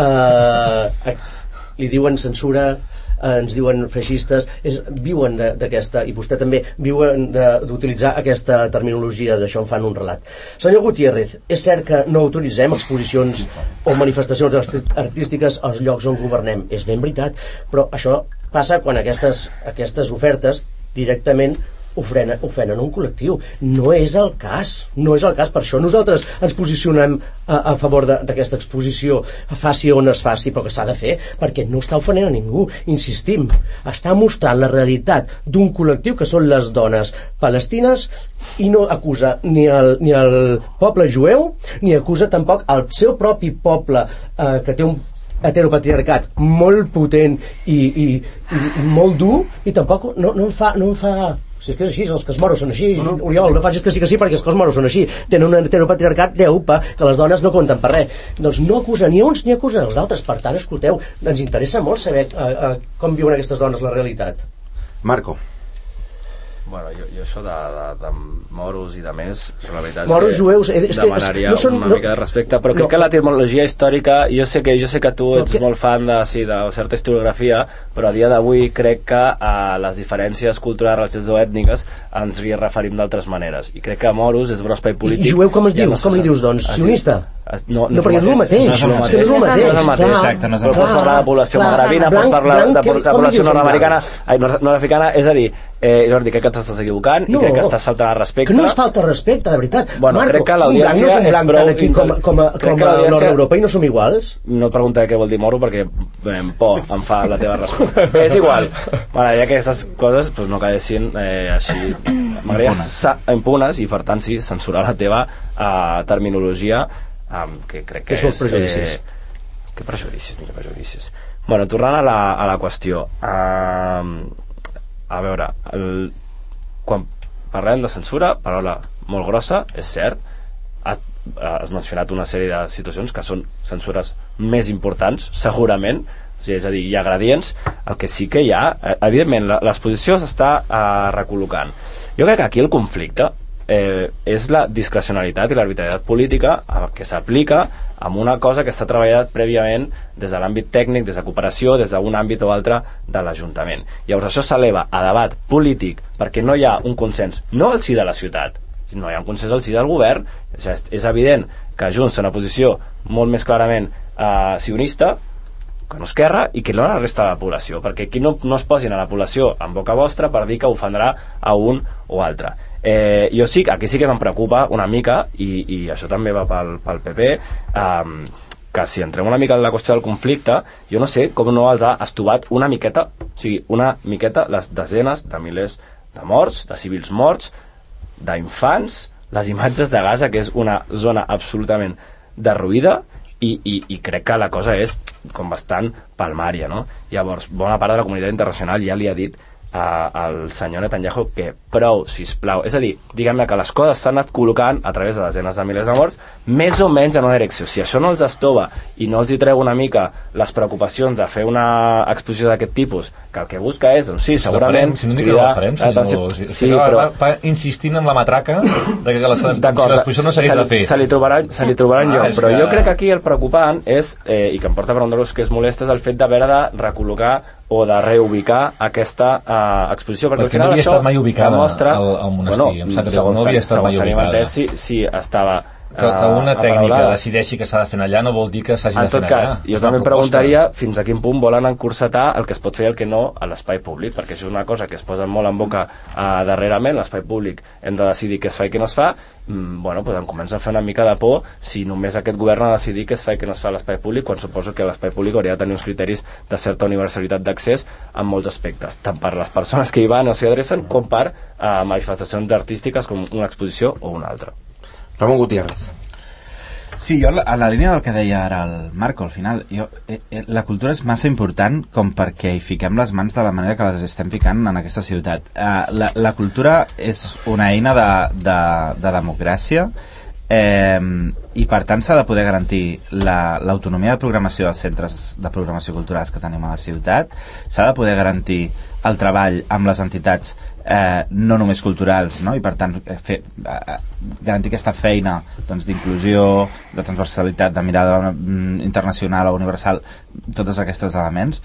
uh, li diuen censura, uh, ens diuen feixistes, és, viuen d'aquesta, i vostè també viuen d'utilitzar aquesta terminologia, d'això en fan un relat. Senyor Gutiérrez, és cert que no autoritzem exposicions o manifestacions artístiques als llocs on governem, és ben veritat, però això passa quan aquestes, aquestes ofertes directament ofenen, ofenen un col·lectiu. No és el cas, no és el cas. Per això nosaltres ens posicionem a, a favor d'aquesta exposició, faci on es faci, però que s'ha de fer, perquè no està ofenent a ningú. Insistim, està mostrant la realitat d'un col·lectiu que són les dones palestines i no acusa ni el, ni el poble jueu, ni acusa tampoc el seu propi poble eh, que té un heteropatriarcat molt potent i, i, i molt dur, i tampoc no, no em fa, no em fa si és que és així, els que es moros són així, no. Oriol, no facis que sí que sí perquè els que es moros són així, tenen un heteropatriarcat d'eupa, que les dones no compten per res, doncs no acusa ni uns ni acusen els altres. Per tant, escolteu, ens interessa molt saber eh, eh, com viuen aquestes dones la realitat. Marco. Bueno, jo, jo això de, de, de moros i de més, la veritat és moros, que jueus, és demanaria que no són, una no, mica de respecte, però crec no. que l'etimologia històrica, jo sé que jo sé que tu ets que... molt fan de, sí, de certa historiografia, però a dia d'avui crec que a les diferències culturals, racials o ètniques ens hi referim d'altres maneres, i crec que moros és un espai polític. I jueu com es ja diu? No com li dius, doncs? Sionista? No, no, no, perquè és el mateix. No és el mateix. No és el mateix. No és el mateix. Exacte, no és el mateix. Pots parlar de població magrebina, pots parlar de població nord-americana, nord-africana, és a dir, eh, Jordi, crec que t'estàs equivocant i crec que estàs faltant al respecte. Que no es falta respecte, de veritat. Bueno, Marco, crec que l'audiència no és prou... Aquí com, com, a, com a nord-europa i no som iguals? No et preguntaré què vol dir moro perquè eh, por em fa la teva resposta. És igual. M'agradaria que aquestes coses pues, no quedessin eh, així m'agradaria impunes i per tant sí, censurar la teva eh, terminologia um, que crec que, que és... prejudicis. Eh, que prejudicis, ni que prejudicis. Bueno, tornant a la, a la qüestió. Uh, a veure, el, quan parlem de censura, paraula molt grossa, és cert, has, has mencionat una sèrie de situacions que són censures més importants, segurament, o sigui, és a dir, hi ha gradients, el que sí que hi ha, evidentment, l'exposició s'està uh, recol·locant. Jo crec que aquí el conflicte eh, és la discrecionalitat i l'arbitrarietat política que s'aplica amb una cosa que està treballat prèviament des de l'àmbit tècnic, des de cooperació, des d'un àmbit o altre de l'Ajuntament. Llavors això s'eleva a debat polític perquè no hi ha un consens, no al si de la ciutat, no hi ha un consens al si del govern. És, és evident que Junts té una posició molt més clarament eh, sionista que no Esquerra i que no la resta de la població, perquè aquí no, no es posin a la població en boca vostra per dir que ofendrà a un o altre. Eh, jo sí, aquí sí que em preocupa una mica, i, i això també va pel, pel P P, eh, que si entrem una mica en la qüestió del conflicte, jo no sé com no els ha estovat una miqueta, o sigui, una miqueta les desenes de milers de morts, de civils morts, d'infants, les imatges de Gaza, que és una zona absolutament derruïda, I, i, i crec que la cosa és com bastant palmària, no? Llavors, bona part de la comunitat internacional ja li ha dit uh, al senyor Netanyahu que prou, sisplau, és a dir, diguem-ne que les coses s'han anat col·locant a través de desenes de milers de morts, més o menys en una direcció. Si això no els estova i no els hi treu una mica les preocupacions de fer una exposició d'aquest tipus, que el que busca és, doncs sí, segurament... Si no dic que no la farem, senyor, si, sí, però... va, va insistint en la matraca de que l'exposició no s'hagi de fer. Se li trobaran, se li trobaran lloc, però jo crec que aquí el preocupant és, eh, i que em porta a preguntar-vos que és molest, és el fet d'haver de recol·locar o de reubicar aquesta uh, exposició, perquè, perquè al final no havia això estat mai ubicada demostra, al, al monestir, bueno, em sap greu, segons no havia estat mai ubicada. Si, si estava que, que una tècnica decideixi que s'ha de fer allà no vol dir que s'hagi de fer allà. En tot cas, jo també em preguntaria fins a quin punt volen encursetar el que es pot fer i el que no a l'espai públic, perquè això és una cosa que es posa molt en boca uh, darrerament, l'espai públic hem de decidir què es fa i què no es fa. Mm, bueno, doncs em comença a fer una mica de por si només aquest govern ha de decidir què es fa i què no es fa a l'espai públic, quan suposo que l'espai públic hauria de tenir uns criteris de certa universalitat d'accés en molts aspectes, tant per les persones que hi van o s'hi adrecen com per uh, manifestacions artístiques com una exposició o una altra. Ramon Gutiérrez. Sí, jo a la línia del que deia ara el Marco, al final, jo, eh, eh, la cultura és massa important com perquè hi fiquem les mans de la manera que les estem ficant en aquesta ciutat. Eh, la, la cultura és una eina de, de, de democràcia, eh, i per tant s'ha de poder garantir l'autonomia la, de programació dels centres de programació culturals que tenim a la ciutat, s'ha de poder garantir el treball amb les entitats eh, no només culturals, no? I per tant fer, eh, garantir aquesta feina doncs, d'inclusió, de transversalitat, de mirada mm, internacional o universal, tots aquests elements.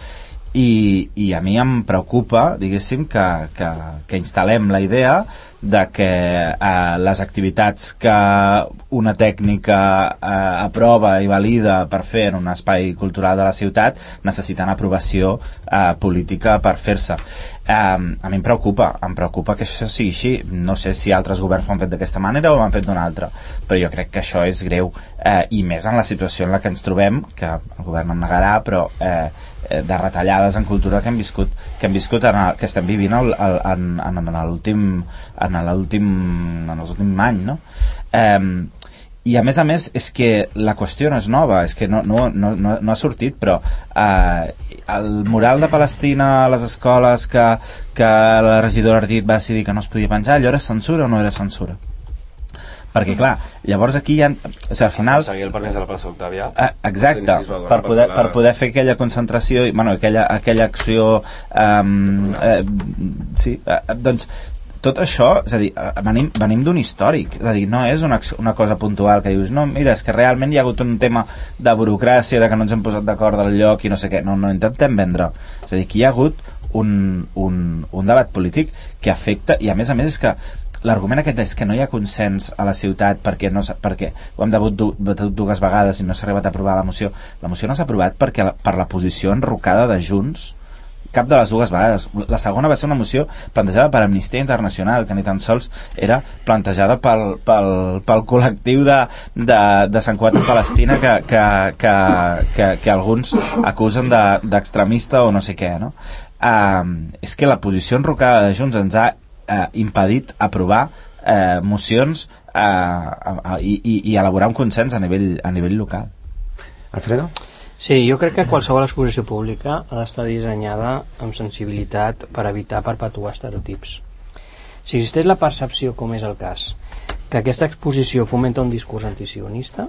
I, i a mi em preocupa, diguéssim, que, que, que instal·lem la idea de que eh, les activitats que una tècnica eh, aprova i valida per fer en un espai cultural de la ciutat necessiten aprovació eh, política per fer-se. Eh, a mi em preocupa, em preocupa que això sigui així. No sé si altres governs ho han fet d'aquesta manera o ho han fet d'una altra, però jo crec que això és greu, eh, i més en la situació en la que ens trobem, que el govern em negarà, però eh, de retallades en cultura que hem viscut, que hem viscut en el, que estem vivint el, el, en, en, en l'últim en l'últim en l'últim any, no? Eh, i a més a més és que la qüestió no és nova, és que no, no, no, no, no ha sortit, però eh, el mural de Palestina a les escoles que, que la regidora Ardit va decidir que no es podia penjar, allò era censura o no era censura? Perquè clar, llavors aquí hi ha, o sigui, al final seguir el permís de la plaça Octàvia, eh, exacte, per poder, per poder fer aquella concentració, bueno, aquella, aquella acció um, eh, sí, eh, doncs tot això, és a dir, venim, venim d'un històric, és a dir, no és una, una cosa puntual que dius, no, mira, és que realment hi ha hagut un tema de burocràcia, de que no ens hem posat d'acord del lloc i no sé què, no, no intentem vendre, és a dir, que hi ha hagut un, un, un debat polític que afecta, i a més a més és que l'argument aquest és que no hi ha consens a la ciutat perquè, no, perquè ho hem debatut dues vegades i no s'ha arribat a aprovar la moció. La moció no s'ha aprovat perquè la, per la posició enrocada de Junts cap de les dues vegades. La segona va ser una moció plantejada per Amnistia Internacional, que ni tan sols era plantejada pel, pel, pel col·lectiu de, de, de Sant Quat Palestina que, que, que, que, que alguns acusen d'extremista de, o no sé què, no? Uh, és que la posició enrocada de Junts ens ha Eh, impedit aprovar eh, mocions eh, eh, i, i elaborar un consens a nivell, a nivell local. Alfredo? Sí, jo crec que qualsevol exposició pública ha d'estar dissenyada amb sensibilitat per evitar perpetuar estereotips. Si existeix la percepció, com és el cas, que aquesta exposició fomenta un discurs antisionista,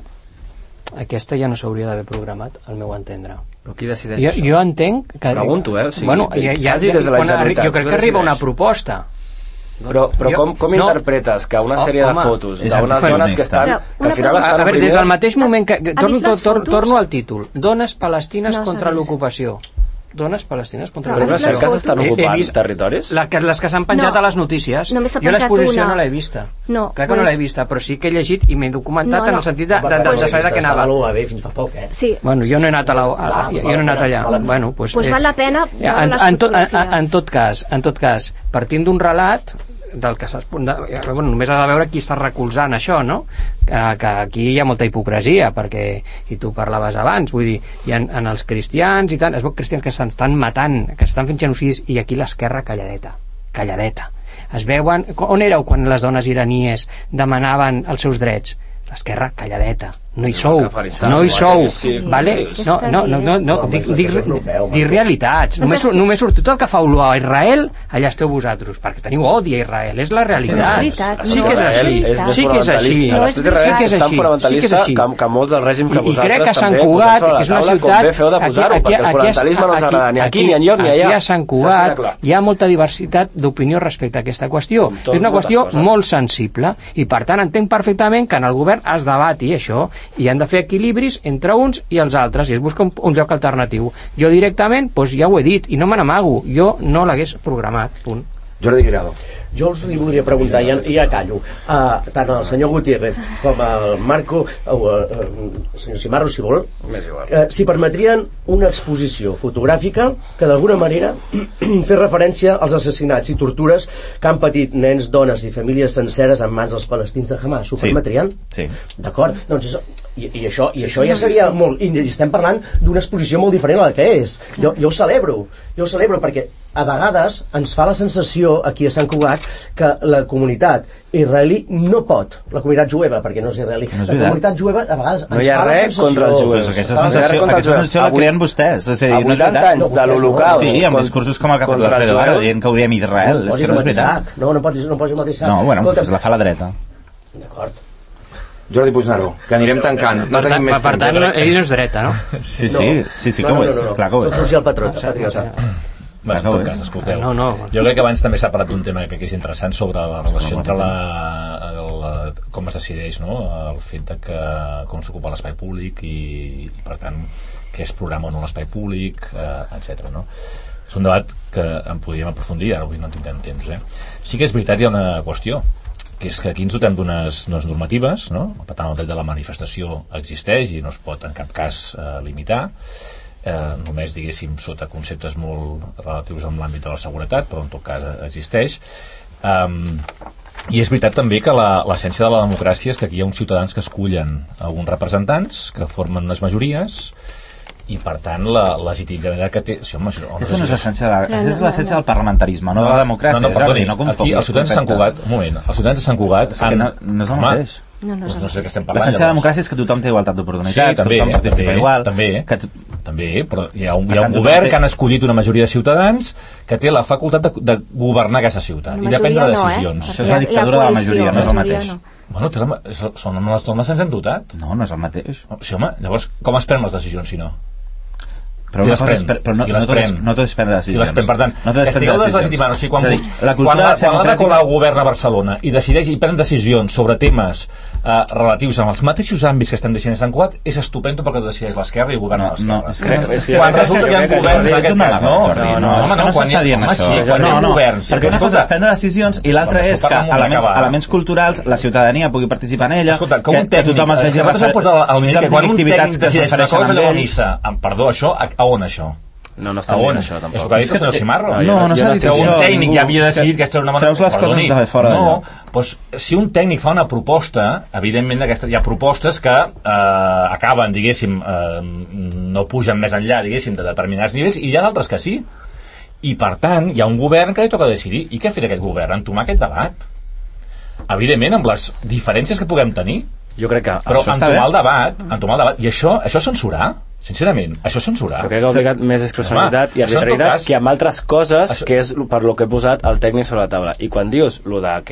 aquesta ja no s'hauria d'haver programat, al meu entendre. Però qui decideix jo, això? Jo entenc que... Pregunto, eh? O sigui, bueno, ja, ja, ja, des de la jo crec que arriba una proposta. Però, però jo, com, com no, interpretes que una sèrie oh, home, de fotos d'unes dones que estan que al final estan a veure, des del mateix moment que ha torno, tor, torno al títol, dones palestines no contra l'ocupació, dones palestines contra Però l'ocupació. les que s'estan He- he ocupant vist- territoris? La que, les que s'han penjat No. a les notícies. Només s'ha Jo penjat l'exposició una. no l'he vista. No, Crec que no pues- l'he vista, però sí que he llegit i m'he documentat No, en no. el sentit de, de, de, Pues, de saber de què estava a anava. l'U A B fins fa poc, eh? Sí, Bueno, jo no he anat a la... A, Ah, jo no he anat allà. val la pena. Bueno, pues, pues val la pena eh, veure en, les en, tot, en, fotografies. en tot cas, en tot cas, partint d'un relat del que s'ha... De, bueno, només ha de veure qui està recolzant això, no? Que, que aquí hi ha molta hipocresia, perquè, i tu parlaves abans, vull dir, hi ha, en els cristians i tant, es veu cristians que s'estan matant, que estan fent genocidis, i aquí l'esquerra calladeta, calladeta. Es veuen... On éreu quan les dones iranies demanaven els seus drets? L'esquerra calladeta. No hi sou, no hi sou, vale? No, no, no, no, no dic, dic, dic realitats. Només, només surt tot el que fa olor a Israel, allà esteu vosaltres, perquè teniu odi a Israel, és la realitat. Sí que és així, sí que és així, No sí que és així, sí que és així. Que, que molts del règim que I, i crec vosaltres que Sant també Cugat, poseu que és una sobre la taula, ciutat... com bé feu de posar-ho, perquè el fonamentalisme no us agrada ni aquí, ni enlloc, ni allà. Aquí a Sant Cugat hi ha molta diversitat d'opinió respecte a aquesta qüestió. És una qüestió molt sensible i, per tant, entenc perfectament que en el govern es debati això i han de fer equilibris entre uns i els altres i es busca un, un lloc alternatiu. Jo directament, doncs ja ho he dit i no me n'amago, jo no l'hagués programat, punt. Jordi Guirado. Jo us li voldria preguntar, i ja, ja callo, uh, tant al senyor Gutiérrez com al Marco, o uh, uh, senyor Simarro, si vol, uh, si permetrien una exposició fotogràfica que d'alguna manera fer referència als assassinats i tortures que han patit nens, dones i famílies senceres en mans dels palestins de Hamas. Ho Sí. permetrien? Sí. D'acord, doncs això, i, i això, i això ja seria molt, i estem parlant d'una exposició molt diferent a la que és. Jo, jo ho celebro, jo ho celebro perquè a vegades ens fa la sensació aquí a Sant Cugat que la comunitat israelí no pot, la comunitat jueva, perquè no és israelí, No és la veritat. comunitat jueva a vegades No ens hi ha fa la res sensació... contra els Pues jueus. aquesta No hi ha res sensació, contra els aquesta sensació la jueus. creen vostès. És a dir, A no és vuitanta veritat. anys de No, l'Holocaust. Sí, amb con- discursos com el que ha fet contra l'Alfredo els ara, jueus. dient que odiem Israel. No És posis que no el és mateix veritat. sac, no, no posis, no posis el mateix sac. No, bueno, Escolta, pues la fa la dreta. d'acord. Jordi Puigneró, que anirem tancant. No Per, tenim més per tant, temps. no, ell no és dreta, no? Sí, sí, sí, sí que ho és. Clar que ho Soc és. social patriota, patriota. Bueno, en tot cas, escolteu, No, no. jo crec que abans també s'ha parlat d'un tema que crec que és interessant sobre la relació entre la, la com es decideix, no? El fet de que com s'ocupa l'espai públic i, i per tant què es programa o no l'espai públic, eh, etcètera. No? És un debat que en podríem aprofundir, ara avui no tindrem temps, eh? Sí que és veritat, hi ha una qüestió, que és que aquí ens dotem d'unes normatives, no? Per tant, el dret de la manifestació existeix i no es pot en cap cas eh, limitar, eh, només, diguéssim, sota conceptes molt relatius amb l'àmbit de la seguretat, però en tot cas existeix. Um, i és veritat també que la- l'essència de la democràcia és que aquí hi ha uns ciutadans que escullen alguns representants que formen unes majories i per tant la legitimitat que té... Sí, home, això, Aquesta no és l'essència de, No, aquesta és no, l'essència no. del parlamentarisme, no de la democràcia. no, no, perdoni, Jordi, no aquí confonguis els ciutadans de Sant conceptes. Cugat, un moment, els ciutadans de Sant Cugat És que no, no és el home, mateix. No, no, doncs no sé de què estem parlant. L'essència de la llavors. democràcia és que tothom té igualtat d'oportunitats, Sí, que també, tothom participa també, igual. també. Que t- També, però hi ha un, hi Per ha tant, un tothom govern té- que han escollit una majoria de ciutadans que té la facultat de, de governar aquesta ciutat Una i de prendre majoria no, eh? decisions. Això és la dictadura de la majoria, no és el mateix. no. Bueno, té la, és- són amb les normes ens hem dotat. No, no és el mateix. Sí, home, llavors, com es prenen les decisions, si no? Però, Qui una les cosa és, pren? pre- però no, Qui no, les tot és, pren? no tot és prendre I decisions. les pren, per tant, no tot és prendre estigueu decisions. deslegitimant. O sigui, quan, és a dir, la quan, cultura la, quan l'Ada democràtica... Colau governa a Barcelona i decideix i pren decisions sobre temes eh, relatius amb els mateixos àmbits que estem deixant a Sant Cugat, és estupendo perquè decideix l'esquerra i governa No, l'esquerra. no, és que- Quan crec- resulta que hi ha crec que governs, en Ets aquest un cas, no? amagat, Jordi, no, no, és que no quan hi s'està ha- dient home, això. sí, quan hi ha no, no, governs. perquè una cosa és prendre decisions i l'altra Però és que això parla molt elements, acabat. elements culturals la ciutadania pugui participar en ella, Escolta, que, que, un que tècnic, tothom es vegi que nosaltres hem posat al nivell que quan un tècnic activitats que es decideix una refereixen cosa amb allò a ells. missa, amb perdó, això, a, a on això? No, no A està on? dient això, És tampoc. el que ha dit el senyor Simarro. No, no s'ha dit Que un això, tècnic ningú. ja havia És que decidit que aquesta era una treus les coses Perdoni. de fora No, d'allò. doncs, si un tècnic fa una proposta, evidentment aquestes, hi ha propostes que eh, acaben, diguéssim, eh, no pugen més enllà, diguéssim, de determinats nivells, i hi ha d'altres que sí. I, per tant, hi ha un govern que li toca decidir. I què ha fet aquest govern? Entomar aquest debat. Evidentment, amb les diferències que puguem tenir, Jo crec que... però Això està entomar bé. el debat, entomar el debat, i això, això és censurar, sincerament, això és censurar. Jo crec que ha obligat més discrecionalitat Home, i això en tot arbitrarietat cas- que amb altres coses Això- que és per lo que he posat el tècnic sobre la taula. I quan dius lo de que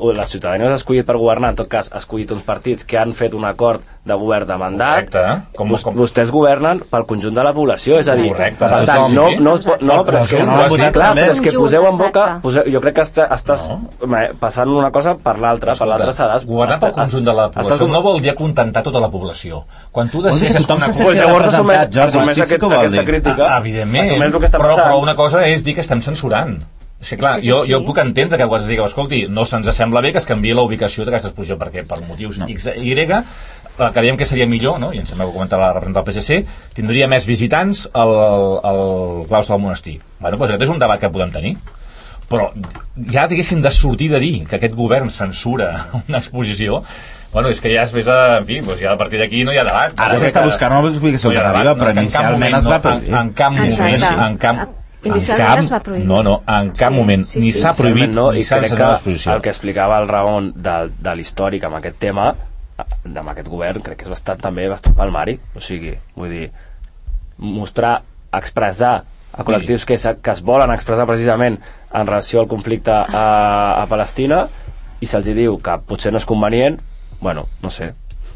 la ciutadania us ha escollit per governar, en tot cas ha escollit uns partits que han fet un acord de govern de mandat. Correcte. Com, com... Vostès governen pel conjunt de la població, és a dir, correcte, per tant, no, no, no, no, però és que, no, no, no, clar, però és que poseu en boca, Exacte. poseu, jo crec que està, estàs No. passant una cosa per l'altra, per l'altra s'ha d'es... Governar pel conjunt de la població no vol dir acontentar tota la població. Quan tu decideixes tothom una se cosa... sent Pues llavors assumeix, representat, Jordi, assumeix sí, sí aquest, que ho vol aquesta dir. crítica, Ah, evidentment, assumeix el que està però, passant. però una cosa és dir que estem censurant. Sí, clar, És que és jo, així. jo puc entendre que quan es digueu, escolti, no se'ns sembla bé que es canviï la ubicació d'aquesta exposició, perquè per motius no. X, Y, eh, creiem que seria millor, no? I em sembla que ho comentava la representant del P S C, tindria més visitants al, al claustre del monestir. Bueno, doncs aquest és un debat que podem tenir. Però ja diguéssim de sortir de dir que aquest govern censura una exposició, bueno, és que ja es ves a... En fi, doncs ja a partir d'aquí no hi ha debat. Ara s'està buscant una ubicació alternativa, però inicialment es va prohibir. En cap moment, en cap... Inicialment es va prohibir. No, no, en cap Sí, moment sí, ni sí. s'ha prohibit no, ni i s'ha crec ensenyat que l'exposició. el que explicava el Ramon de, de l'històric amb aquest tema, amb aquest govern, crec que és bastant també bastant palmari, o sigui, vull dir, mostrar, expressar a col·lectius que, que es volen expressar precisament en relació al conflicte a, a Palestina, i se'ls diu que potser no és convenient, bueno, no sé,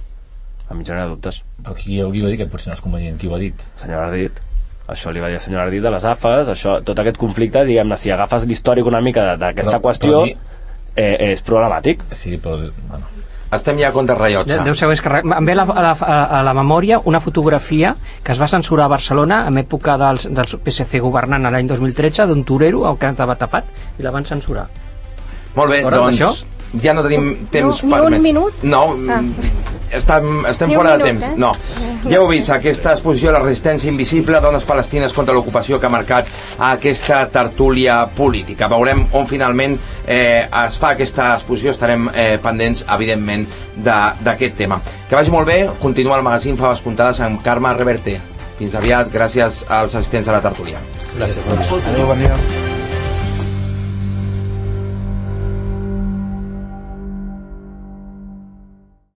a mi genera dubtes. Però qui, qui va dir que potser no és convenient? Qui ho ha dit? Senyor Ardit, això li va dir el senyor Ardit de les A F Es, això, tot aquest conflicte, diguem-ne, si agafes l'històric una mica d'aquesta qüestió, però, eh, és problemàtic. Sí, però... Bueno. Estem ja a contra rellotge. Déu seu, és que em ve a la, a, la, a la memòria una fotografia que es va censurar a Barcelona en època dels, dels P S C governant l'any dos mil tretze, d'un torero el que estava tapat i la van censurar. Molt bé, Fora doncs d'això? ja no tenim temps ni per un més. minut? No, Ah. estem, estem Ni un fora de minut, temps. eh? No. Ja heu vist, aquesta exposició La resistència invisible, dones palestines contra l'ocupació, que ha marcat aquesta tertúlia política. Veurem on finalment eh, es fa aquesta exposició, estarem eh, pendents, evidentment, d'aquest tema. Que vagi molt bé, continua el magazín Faves Comptades amb Carme Reverte. Fins aviat, gràcies als assistents a la tertúlia. Gràcies. Adéu, bon dia.